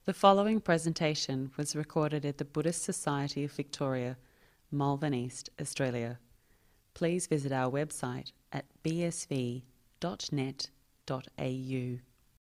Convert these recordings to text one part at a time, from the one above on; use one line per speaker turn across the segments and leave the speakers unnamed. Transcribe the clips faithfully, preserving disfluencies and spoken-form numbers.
The following presentation was recorded at the Buddhist Society of Victoria, Malvern East, Australia. Please visit our website at b s v dot net dot a u.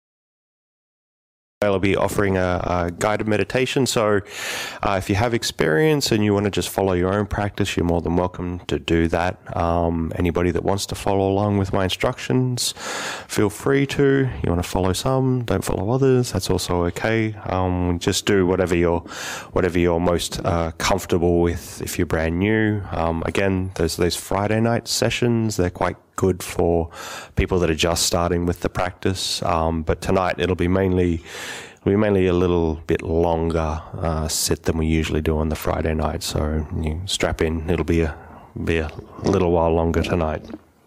I'll be offering a, a guided meditation, so uh, if you have experience and you want to just follow your own practice, you're more than welcome to do that. Um, anybody that wants to follow along with my instructions, feel free to. You want to follow some, don't follow others, that's also okay. Um, just do whatever you're, whatever you're most uh, comfortable with if you're brand new. Um, again, there's those Friday night sessions, they're quite good for people that are just starting with the practice, um, but tonight it'll be mainly it'll be mainly a little bit longer uh, sit than we usually do on the Friday night, so you strap in, it'll be a be a little while longer tonight.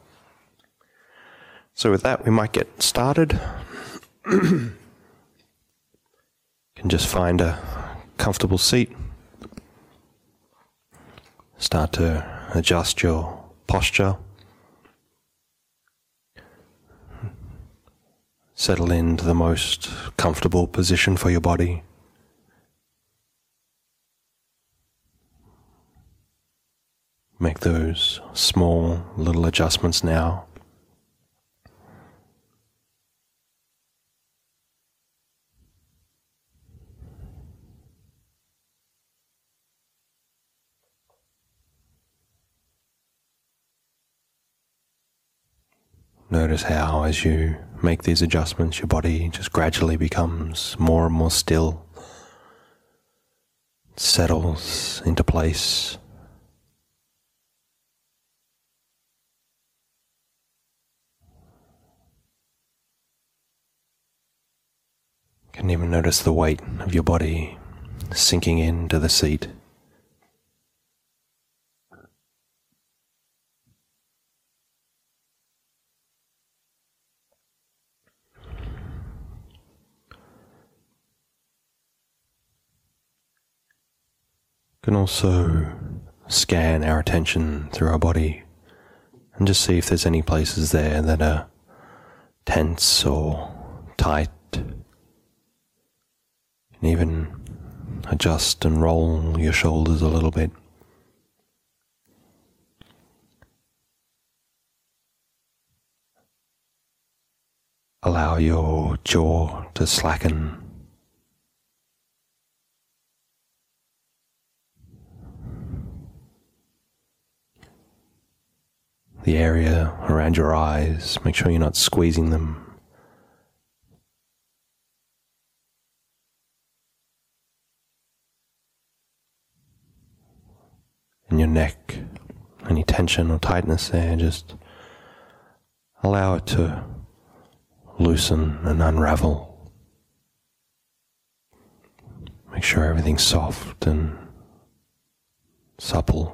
So with that, we might get started. You can just find a comfortable seat, start to adjust your posture. Settle into the most comfortable position for your body. Make those small little adjustments now. Notice how, as you make these adjustments, your body just gradually becomes more and more still, settles into place. You can even notice the weight of your body sinking into the seat. You can also scan our attention through our body and just see if there's any places there that are tense or tight. You can even adjust and roll your shoulders a little bit. Allow your jaw to slacken. The area around your eyes, make sure you're not squeezing them. In your neck, any tension or tightness there, just allow it to loosen and unravel. Make sure everything's soft and supple.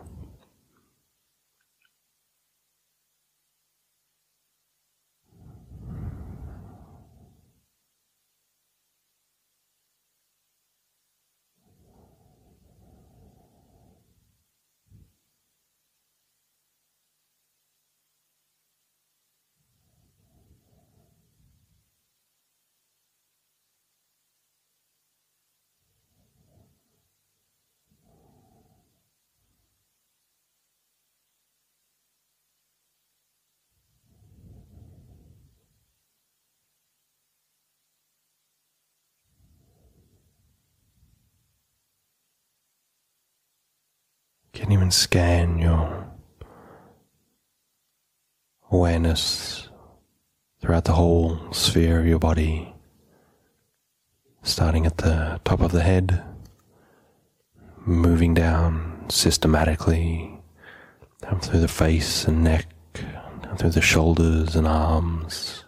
You can even scan your awareness throughout the whole sphere of your body, starting at the top of the head, moving down systematically, down through the face and neck, down through the shoulders and arms,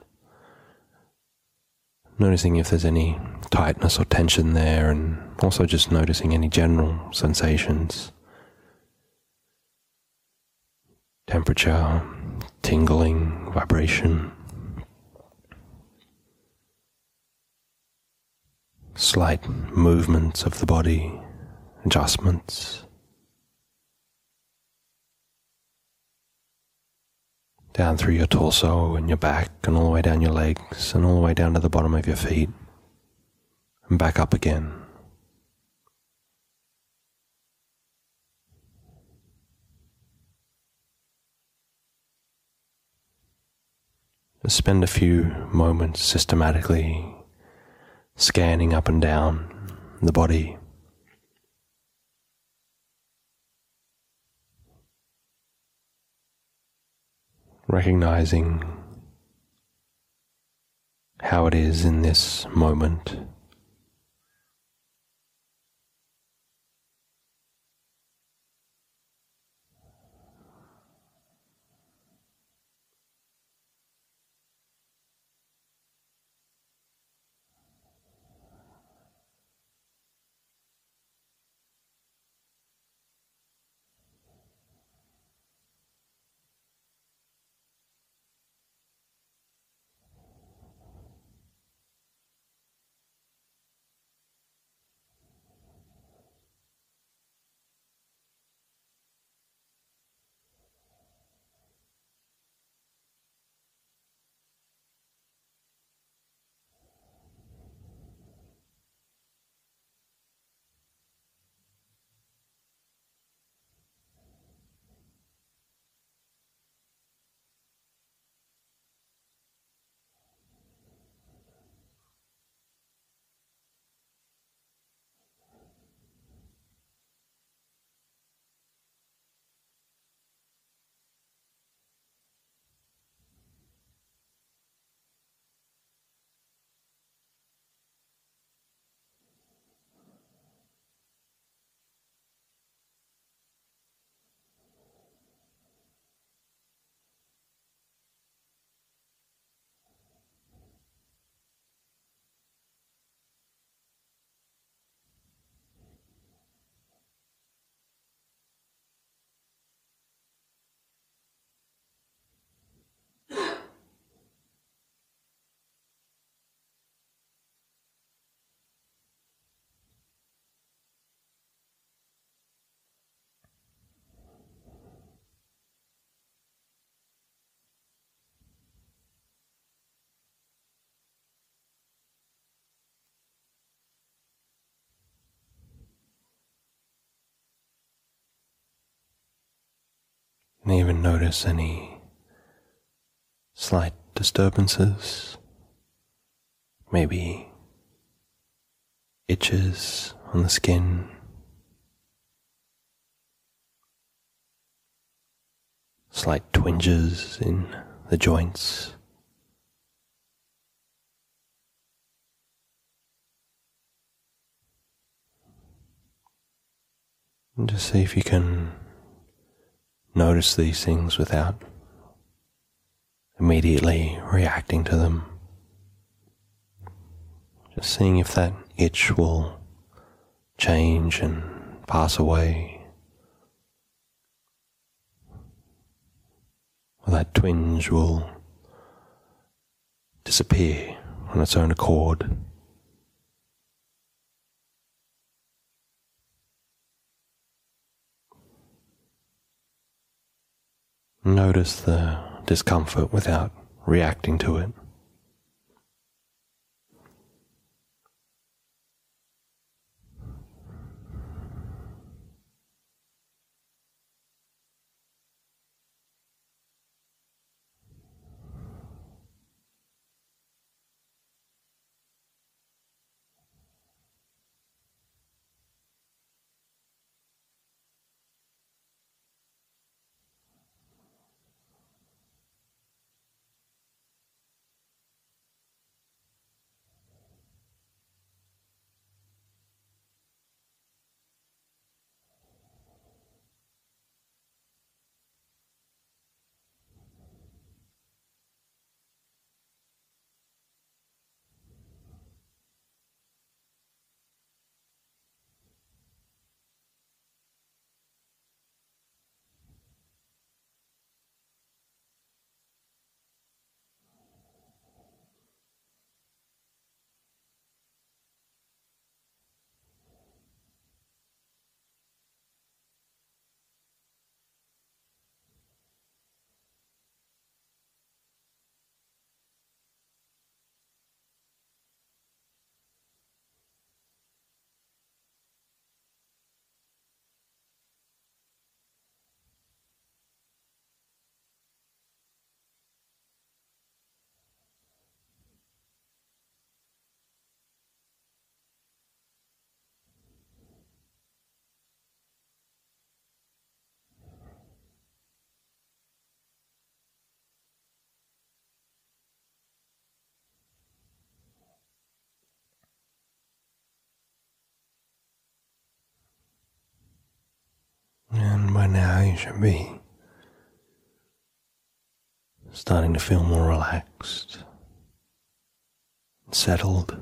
noticing if there's any tightness or tension there, and also just noticing any general sensations. Temperature, tingling, vibration, slight movements of the body, adjustments, down through your torso and your back and all the way down your legs and all the way down to the bottom of your feet. and back up again. Spend a few moments systematically scanning up and down the body. Recognizing how it is in this moment. And even notice any slight disturbances, maybe itches on the skin, slight twinges in the joints. And just see if you can notice these things without immediately reacting to them. Just seeing if that itch will change and pass away, or that twinge will disappear on its own accord. Notice the discomfort without reacting to it. right now you should be starting to feel more relaxed, settled.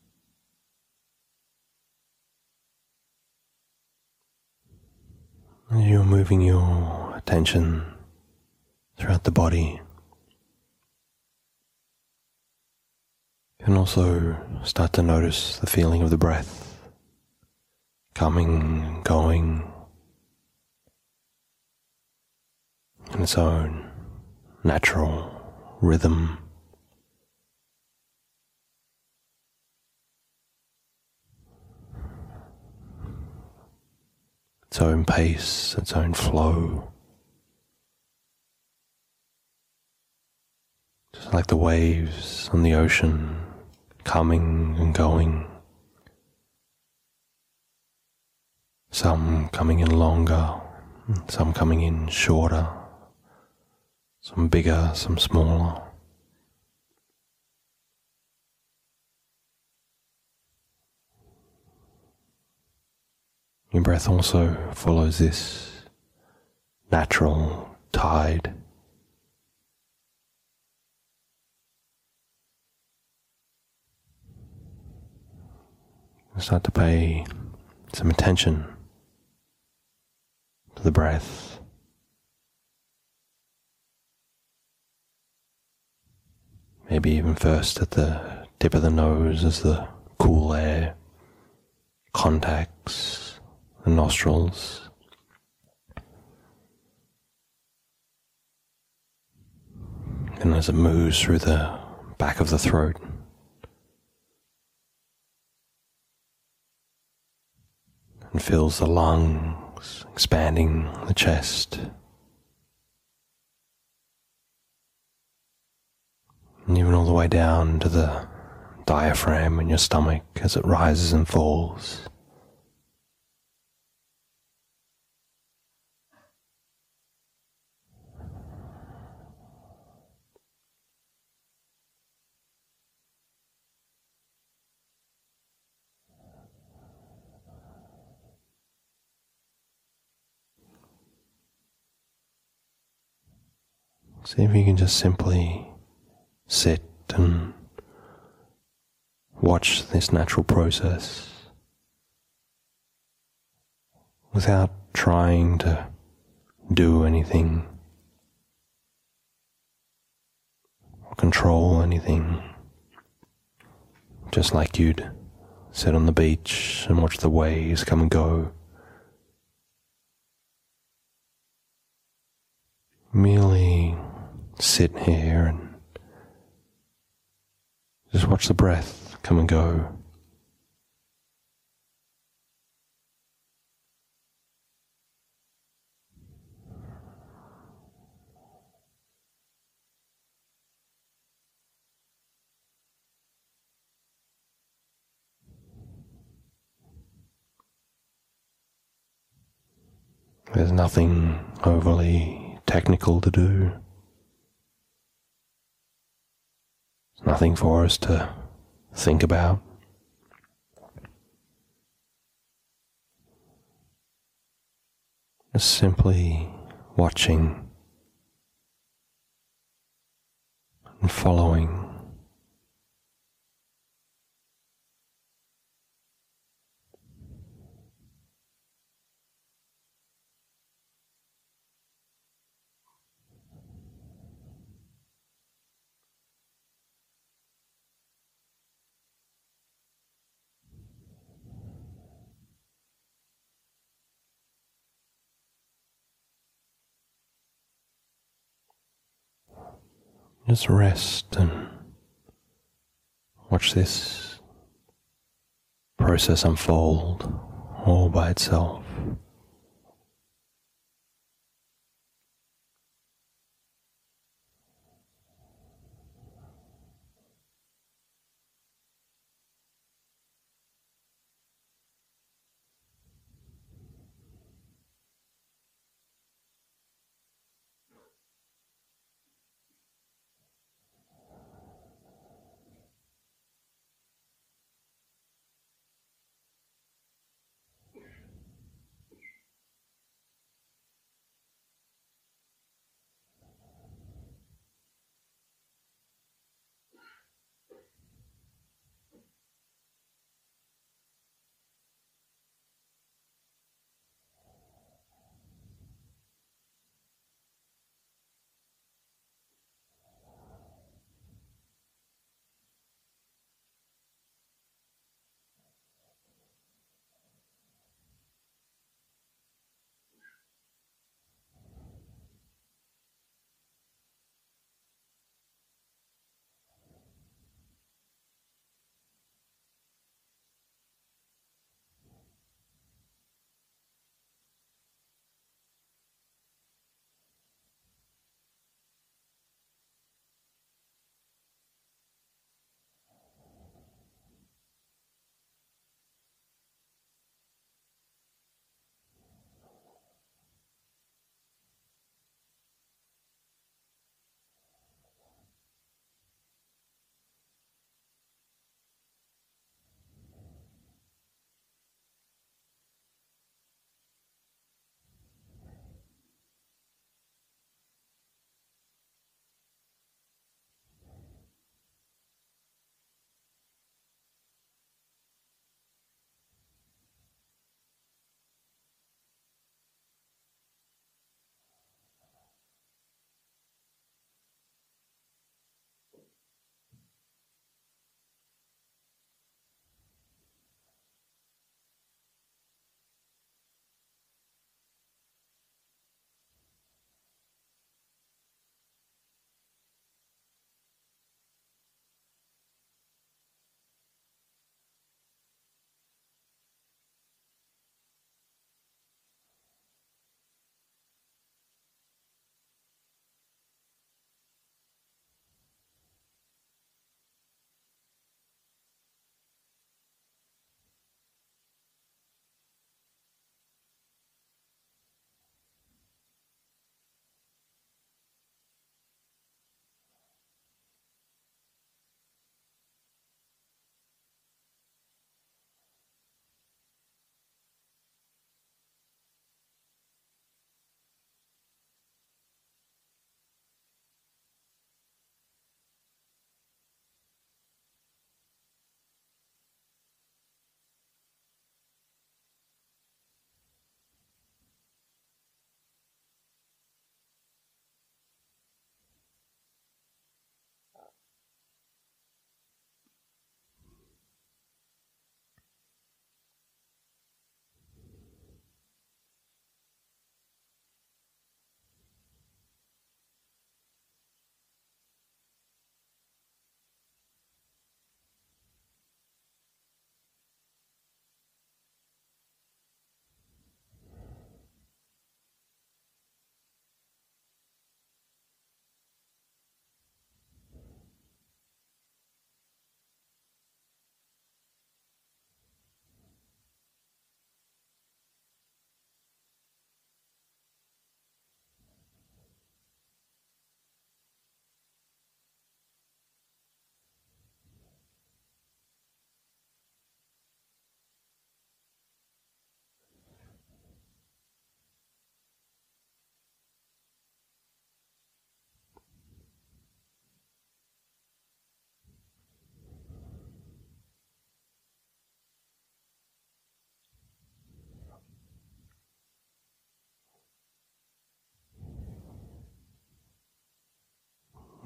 As you're moving your attention throughout the body, you can also start to notice the feeling of the breath coming and going in its own natural rhythm. Its own pace, its own flow. Just like the waves on the ocean, coming and going. Some coming in longer, some coming in shorter, some bigger, some smaller. Your breath also follows this natural tide. Start to pay some attention to the breath. Maybe even first at the tip of the nose as the cool air contacts the nostrils. And as it moves through the back of the throat, and fills the lungs, expanding the chest. And even all the way down to the diaphragm in your stomach as it rises and falls. See if you can just simply sit and watch this natural process without trying to do anything or control anything. Just like you'd sit on the beach and watch the waves come and go. Merely sit here and just watch the breath come and go. There's nothing overly technical to do. There's nothing for us to think about. Just simply watching and following. Just rest and watch this process unfold all by itself.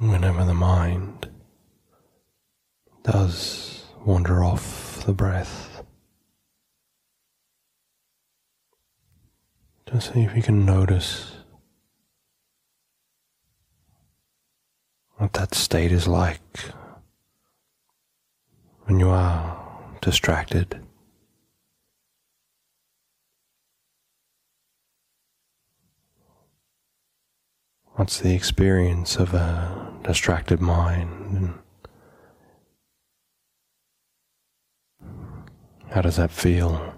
whenever the mind does wander off the breath, just see if you can notice what that state is like when you are distracted. What's the experience of a distracted mind, and how does that feel?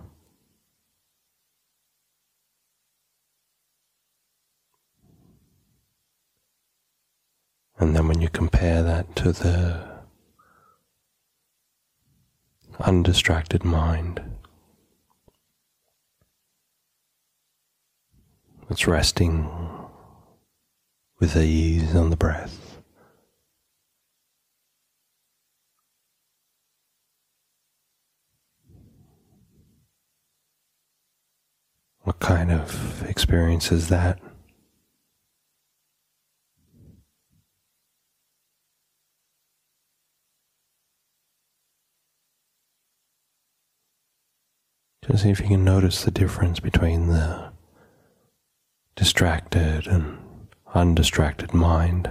And then when you compare that to the undistracted mind, it's resting with ease on the breath. What kind of experience is that? Just see if you can notice the difference between the distracted and undistracted mind.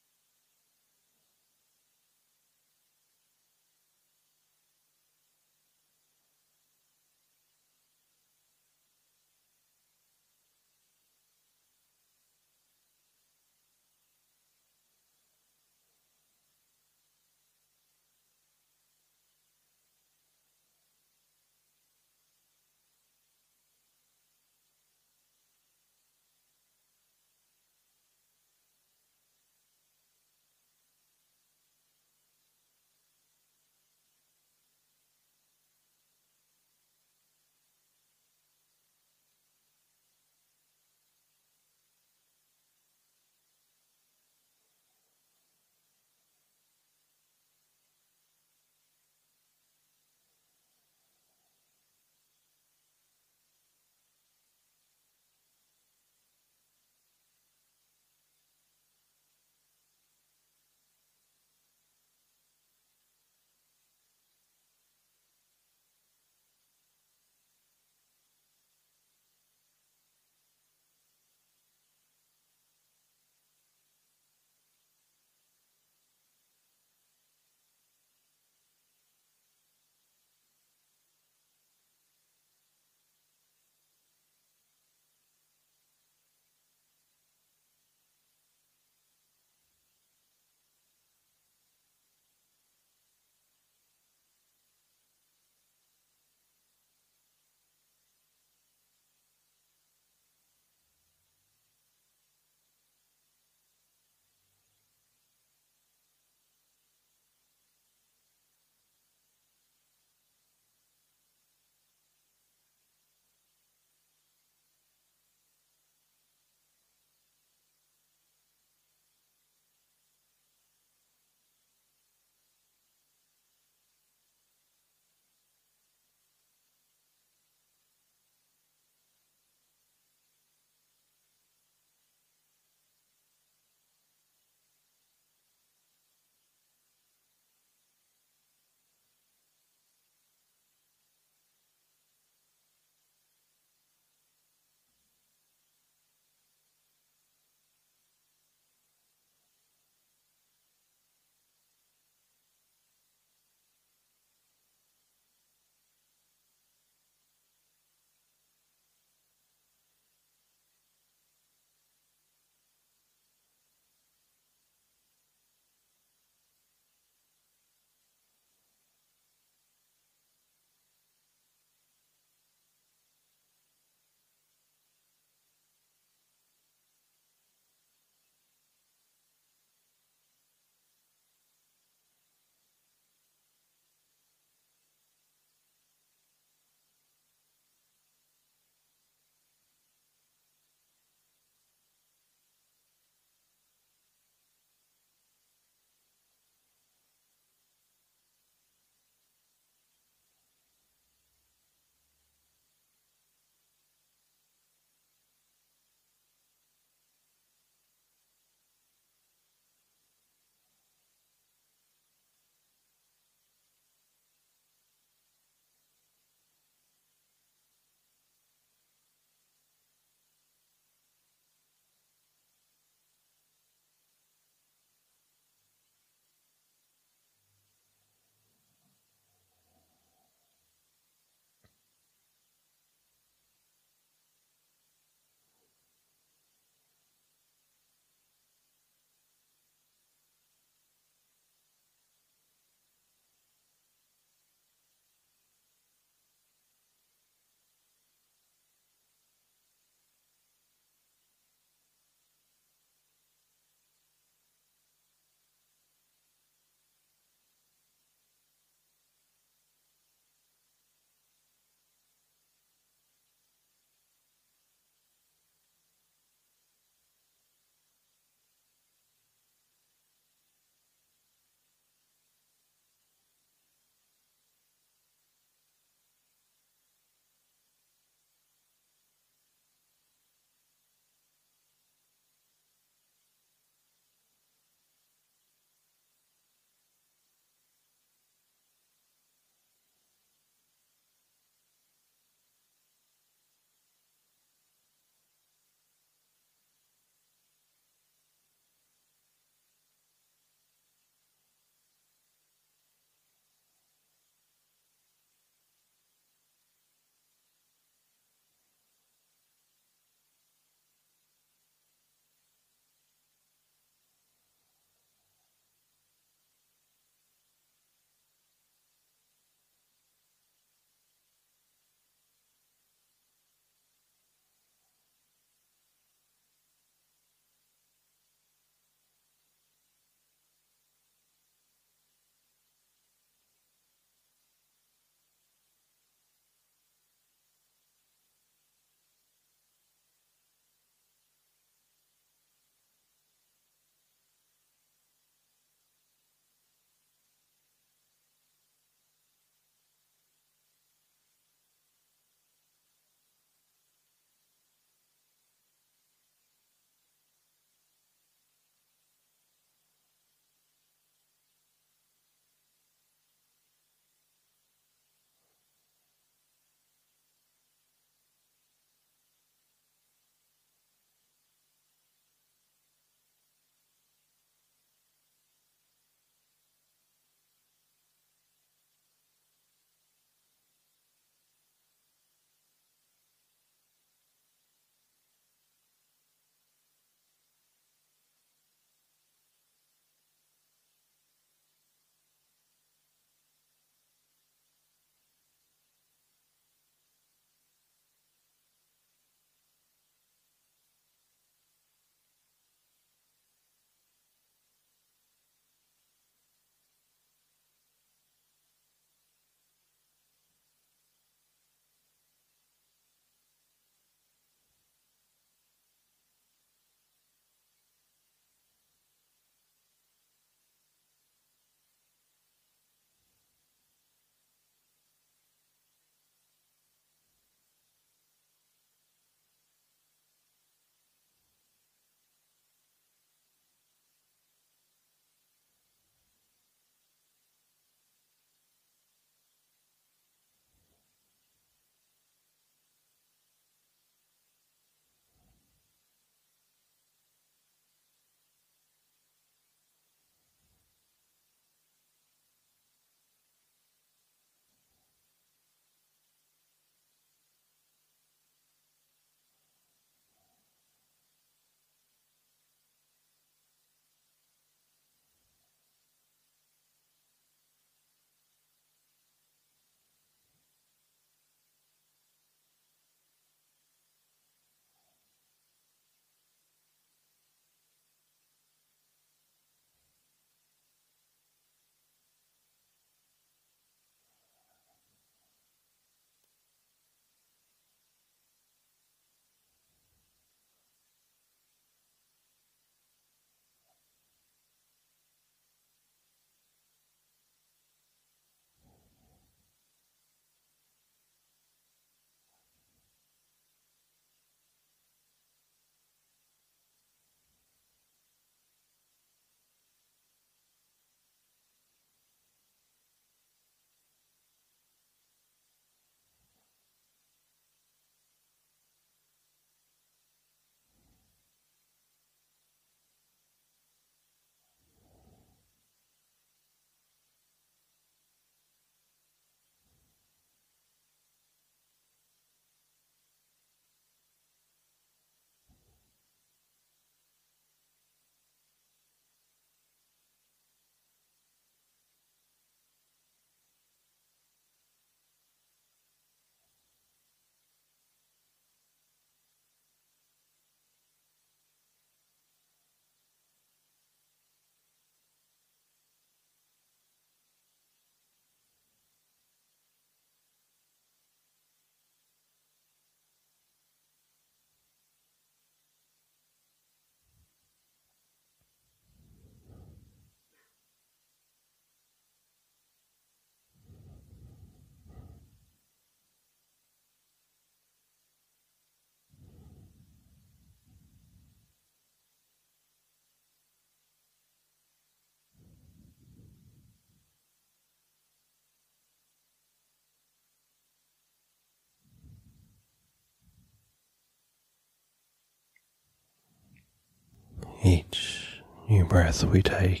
Each new breath we take,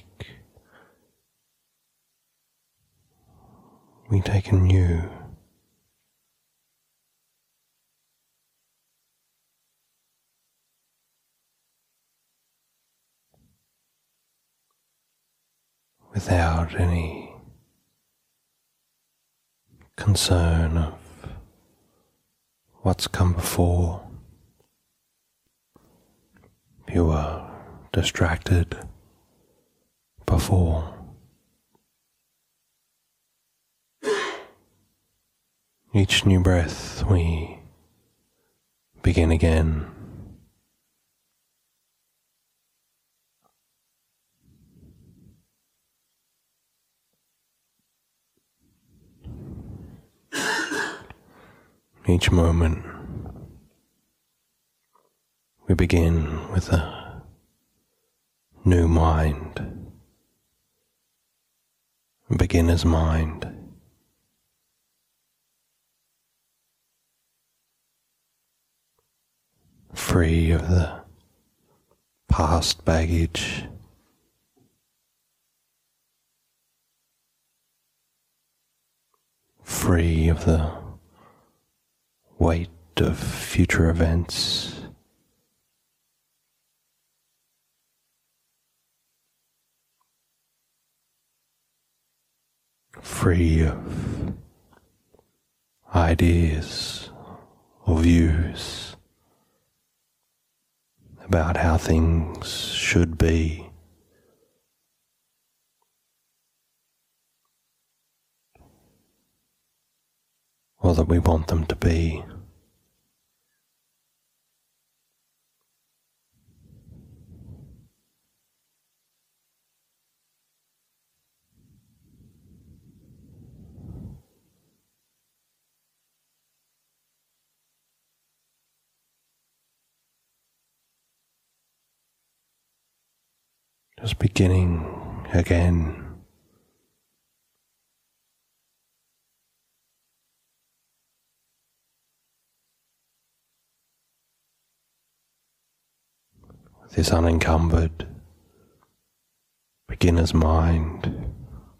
we take anew. Without any concern of what's come before. You were distracted before. Each new breath we begin again. Each moment we begin with a new mind, a beginner's mind. Free of the past baggage, free of the weight of future events, free of ideas or views about how things should be. Or that we want them to be. Just beginning again. This unencumbered beginner's mind.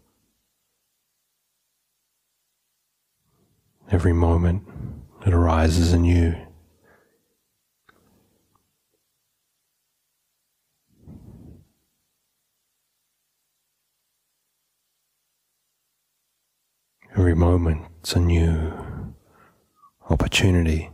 Every moment it arises anew. Every moment it's a new opportunity.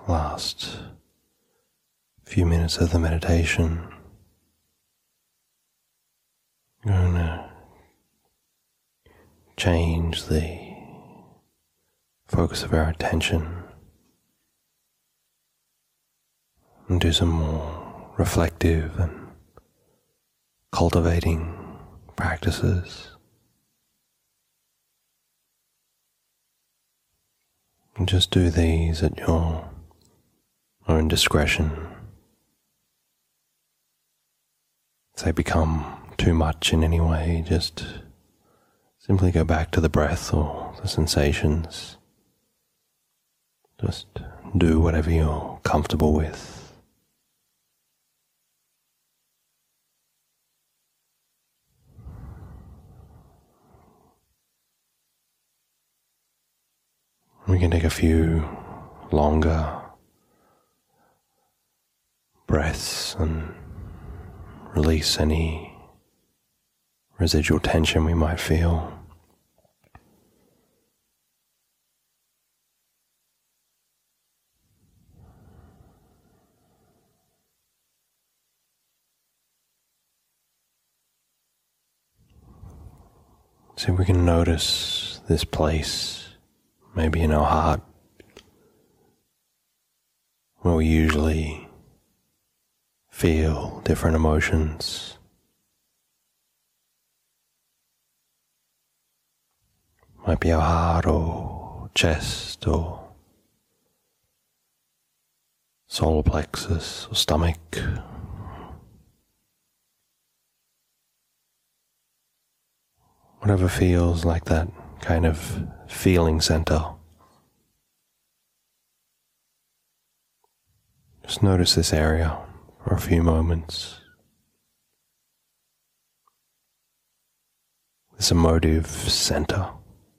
last few minutes of the meditation, we're going to change the focus of our attention and do some more reflective and cultivating practices. And just do these at your own discretion. If they become too much in any way, just simply go back to the breath or the sensations. Just do whatever you're comfortable with. We can take a few longer breaths and release any residual tension we might feel. See if we can notice this place, maybe in our heart, where we usually feel different emotions. Might be our heart or chest or solar plexus or stomach. Whatever feels like that kind of feeling center. Just notice this area for a few moments. This emotive center.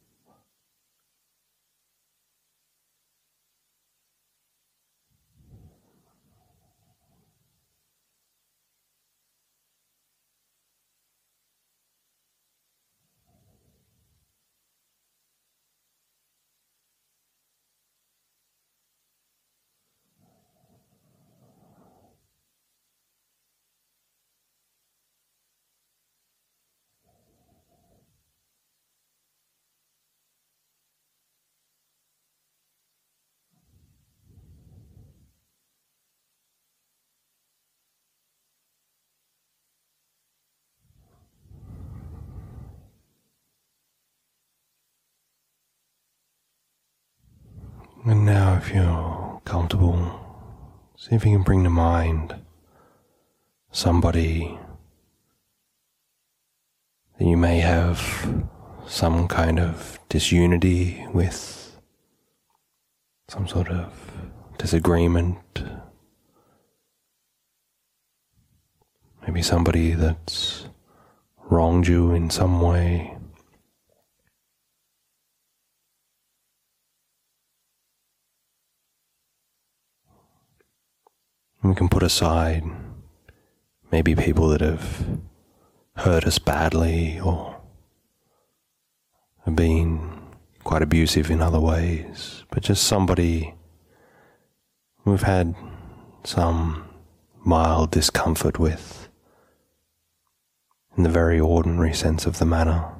And now, if you're comfortable, see if you can bring to mind somebody that you may have some kind of disunity with, some sort of disagreement. Maybe somebody that's wronged you in some way. We can put aside maybe people that have hurt us badly or have been quite abusive in other ways, but just somebody we've had some mild discomfort with in the very ordinary sense of the manner.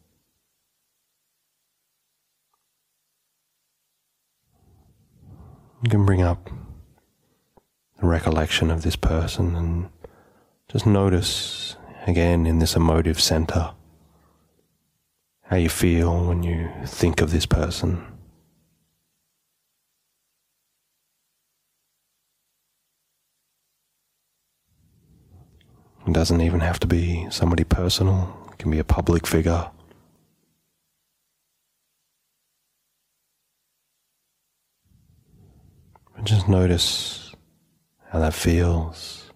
You can bring up the recollection of this person and just notice again in this emotive center how you feel when you think of this person. It doesn't even have to be somebody personal, it can be a public figure. But just notice how that feels.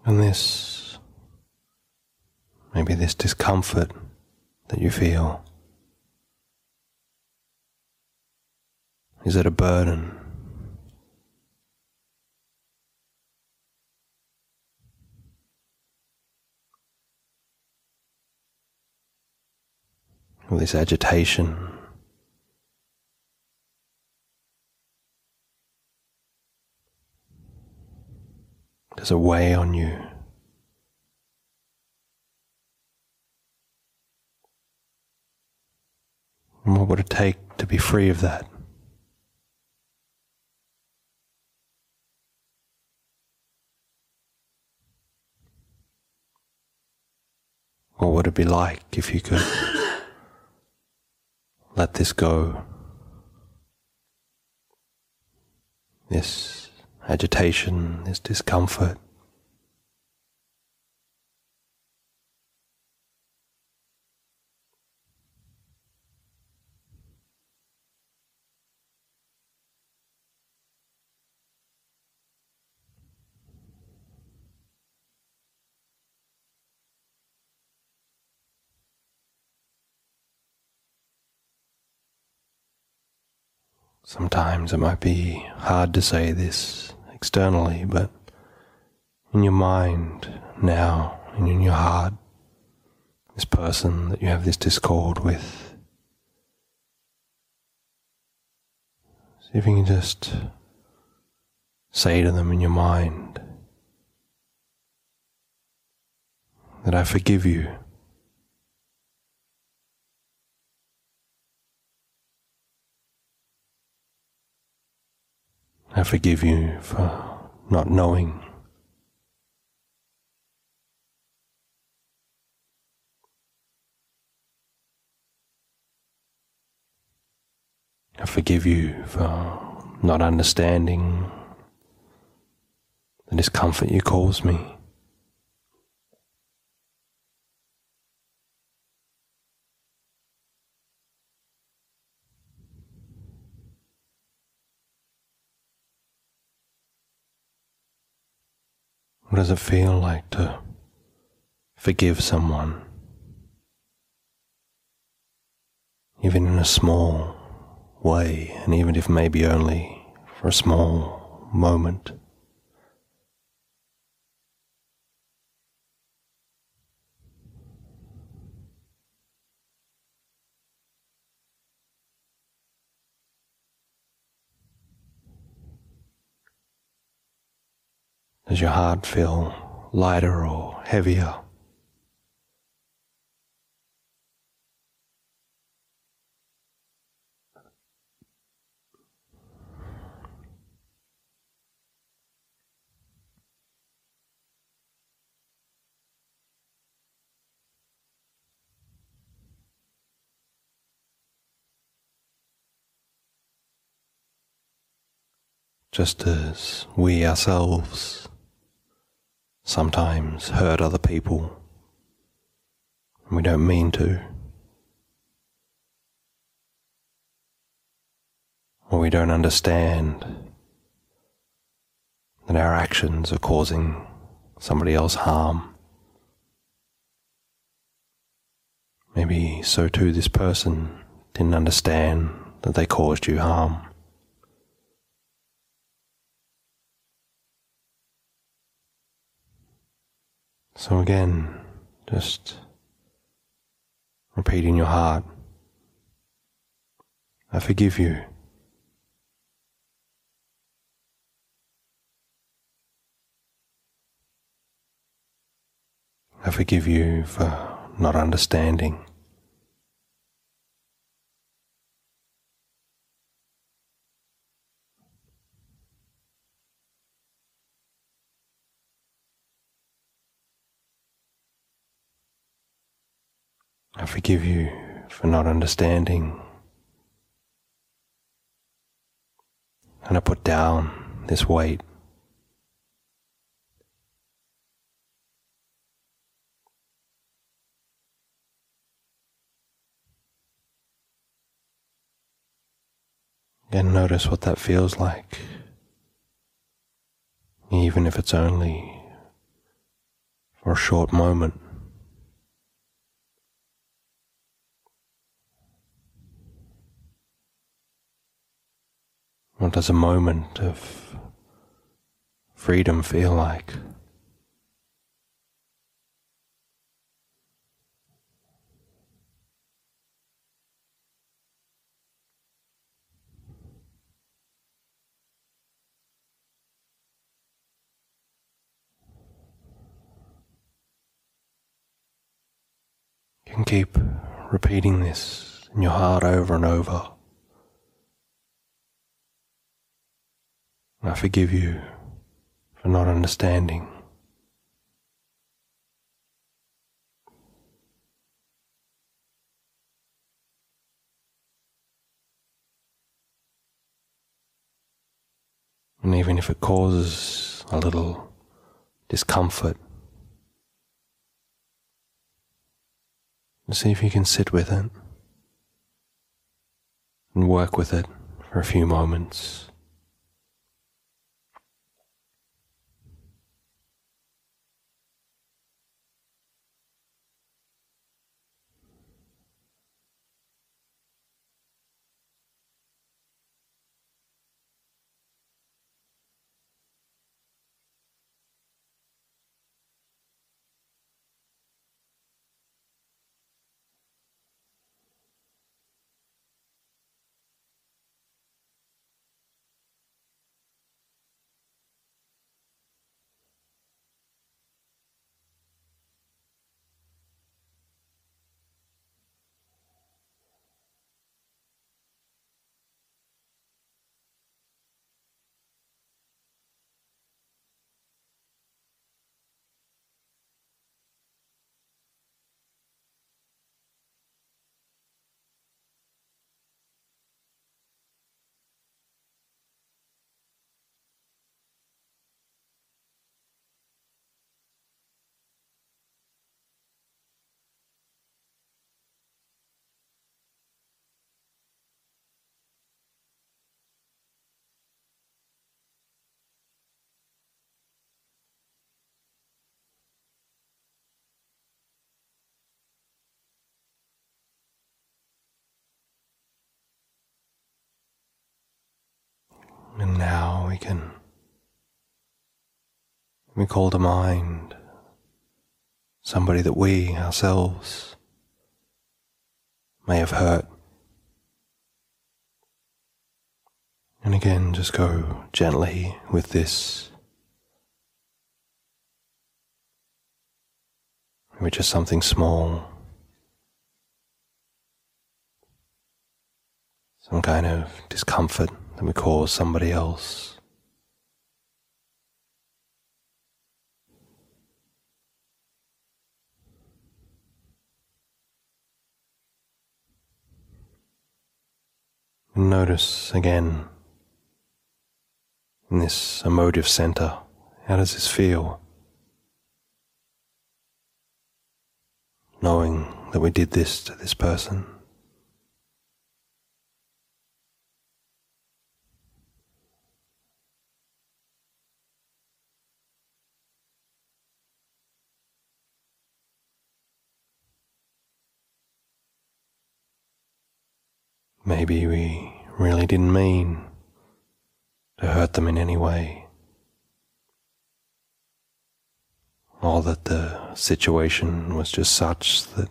And this, maybe this discomfort that you feel, is it a burden? Or this agitation? Does it weigh on you? And what would it take to be free of that? What would it be like if you could let this go? This agitation, this discomfort. Sometimes it might be hard to say this externally, but in your mind now and in your heart, this person that you have this discord with, see if you can just say to them in your mind that I forgive you. I forgive you for not knowing. I forgive you for not understanding the discomfort you caused me. What does it feel like to forgive someone, even in a small way, and even if maybe only for a small moment? Does your heart feel lighter or heavier? Just as we ourselves sometimes hurt other people, and we don't mean to, or we don't understand that our actions are causing somebody else harm. Maybe so too this person didn't understand that they caused you harm. So again, just repeat in your heart, I forgive you. I forgive you for not understanding. I forgive you for not understanding. And I put down this weight. And notice what that feels like. Even if it's only for a short moment. What does a moment of freedom feel like? You can keep repeating this in your heart over and over. I forgive you for not understanding. And even if it causes a little discomfort, see if you can sit with it and work with it for a few moments. And now we can we call to mind somebody that we ourselves may have hurt. And again, just go gently with this. Maybe just something small. Some kind of discomfort that we cause somebody else. And notice again in this emotive center, how does this feel? Knowing that we did this to this person. Maybe we really didn't mean to hurt them in any way, or that the situation was just such that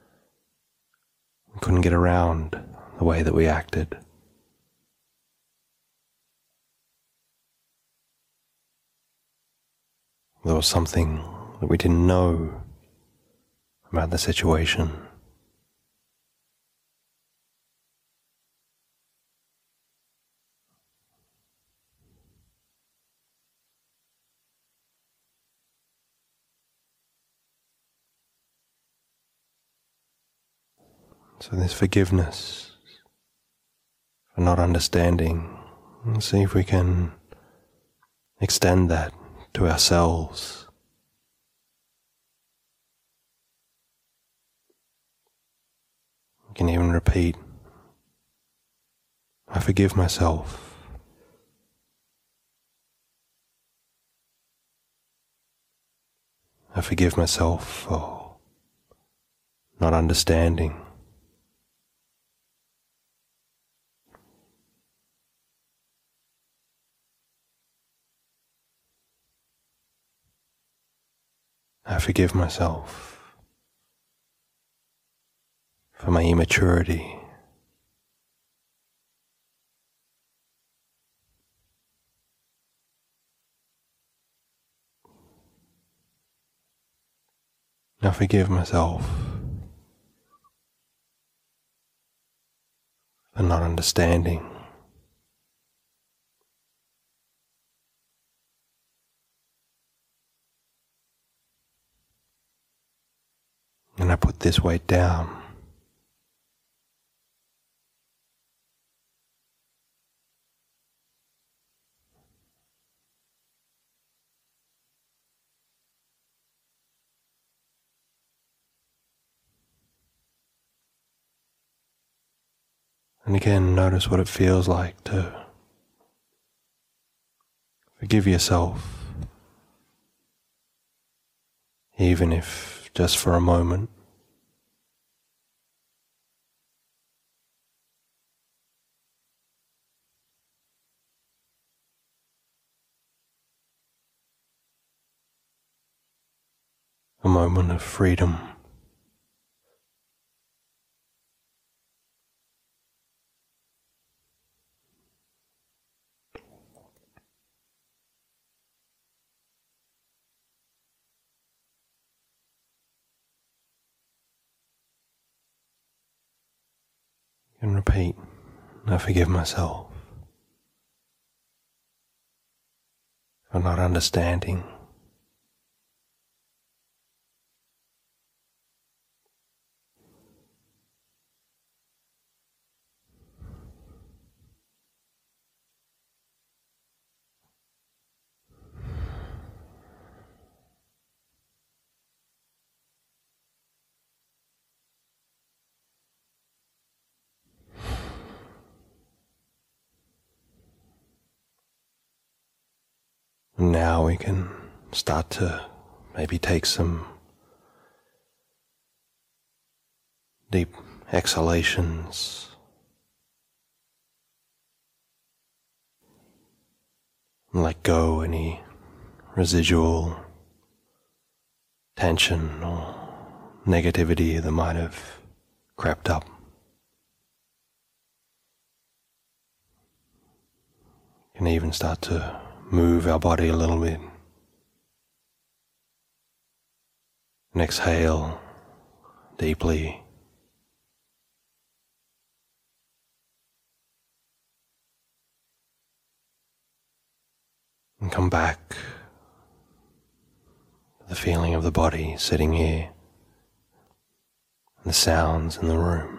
we couldn't get around the way that we acted. There was something that we didn't know about the situation. So this forgiveness for not understanding, and see if we can extend that to ourselves. We can even repeat, I forgive myself. I forgive myself for not understanding. I forgive myself for my immaturity. I forgive myself for not understanding. And I put this weight down. And again, notice what it feels like to forgive yourself, even if just for a moment. A moment of freedom. And repeat, I forgive myself for not understanding. Now we can start to maybe take some deep exhalations. Let go any residual tension or negativity that might have crept up. You can even start to move our body a little bit. And exhale deeply. And come back to the feeling of the body sitting here, and the sounds in the room.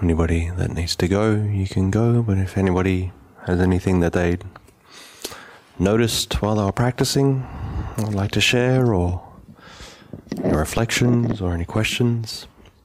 anybody that needs to go, you can go. But if anybody has anything that they noticed while they were practicing, I'd like to share, or any reflections or any questions.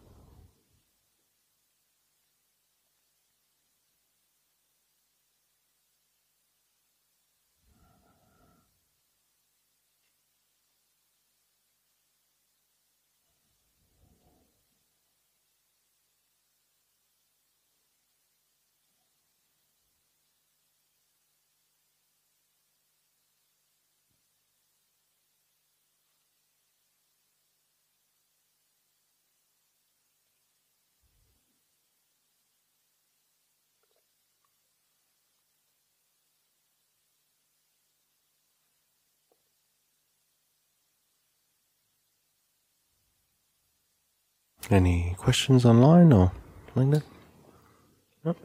Any questions online or like that? Nope.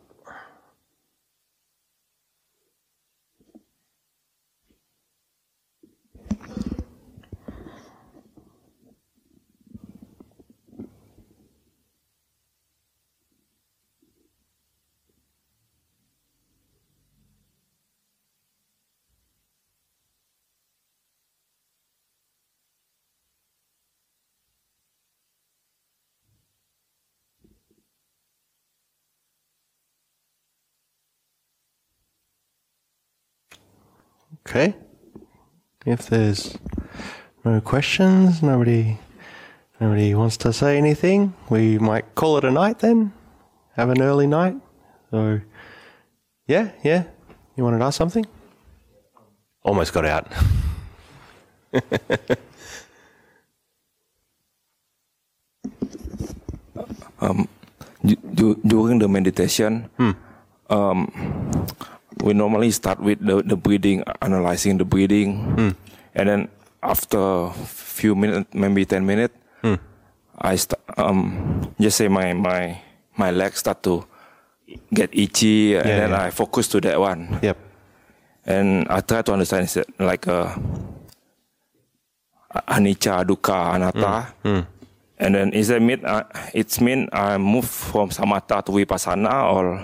Okay. If there's no questions, nobody nobody wants to say anything, we might call it a night then. Have an early night. So yeah, yeah. You wanted to ask something? Almost got out.
um, du- during the meditation,
hmm.
um, we normally start with the, the breathing, analyzing the breathing,
hmm.
and then after a few minutes, maybe ten minutes,
hmm.
I start, um, just say my my my legs start to get itchy, and
Yeah,
then
yeah.
I focus to that one.
Yep.
And I try to understand it like a anicca, dukkha, anatta.
Mm. Mm.
And then is that mean uh, it's mean I move from samatha to vipassana, or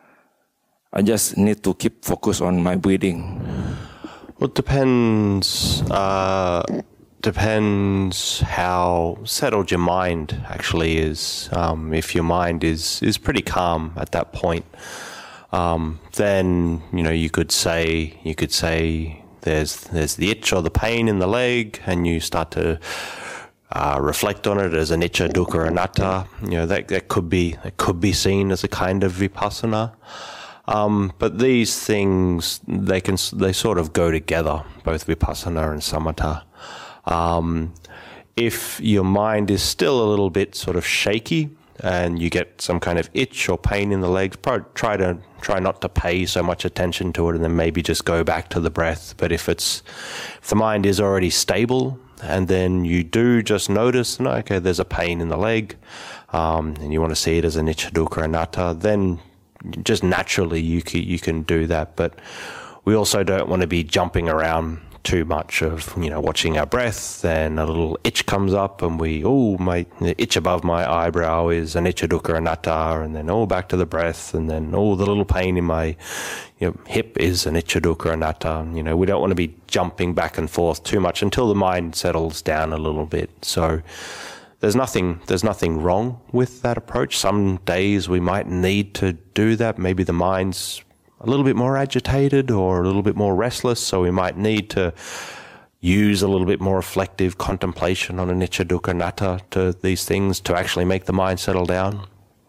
I just need to keep focus on my breathing?
Well, it depends. Uh, depends how settled your mind actually is. Um, if your mind is is pretty calm at that point, um, then you know you could say you could say there's there's the itch or the pain in the leg, and you start to uh, reflect on it as anicca, dukkha, anatta. You know that that could be that could be seen as a kind of vipassana. Um, but these things, they can, they sort of go together, both vipassana and samatha. Um, if your mind is still a little bit sort of shaky and you get some kind of itch or pain in the legs, probably try to, try not to pay so much attention to it, and then maybe just go back to the breath. But if it's, if the mind is already stable, and then you do just notice, no, okay, there's a pain in the leg, um, and you want to see it as anicca, dukkha, anatta, then just naturally you can, you can do that. But we also don't want to be jumping around too much of, you know, watching our breath, then a little itch comes up and we, oh, my the itch above my eyebrow is anicca, dukkha, anatta, and then oh, back to the breath, and then oh, the little pain in my you know, hip is anicca, dukkha, anatta. You know, we don't want to be jumping back and forth too much until the mind settles down a little bit. So There's nothing, there's nothing wrong with that approach. Some days we might need to do that. Maybe the mind's a little bit more agitated or a little bit more restless, so we might need to use a little bit more reflective contemplation on anicca, dukkha, anatta to these things to actually make the mind settle down.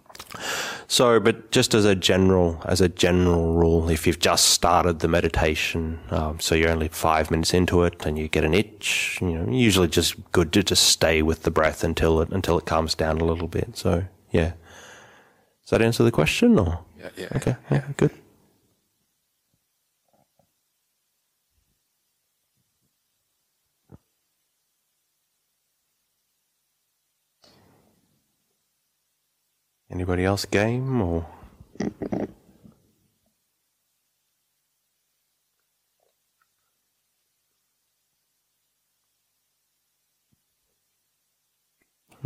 So, but just as a general, as a general rule, if you've just started the meditation, um, so you're only five minutes into it, and you get an itch, you know, usually just good to just stay with the breath until it until it calms down a little bit. So, yeah, does that answer the question? Or
Yeah, yeah.
okay, yeah, good. Anybody else game or?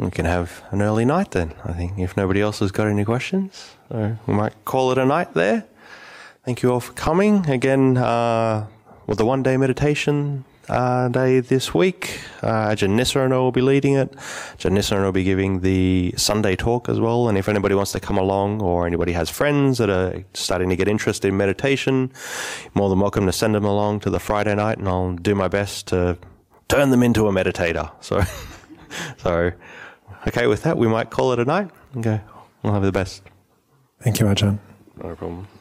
we can have an early night then, I think, if nobody else has got any questions. So we might call it a night there. Thank you all for coming. Again, uh, with the one-day meditation uh, day this week, uh, Ajahn Nisarana will be leading it. Ajahn Nisarana will be giving the Sunday talk as well. And if anybody wants to come along, or anybody has friends that are starting to get interested in meditation, you're more than welcome to send them along to the Friday night, and I'll do my best to turn them into a meditator. So, so okay, with that, we might call it a night. Okay, we'll have the best.
Thank you, Ajahn.
No problem.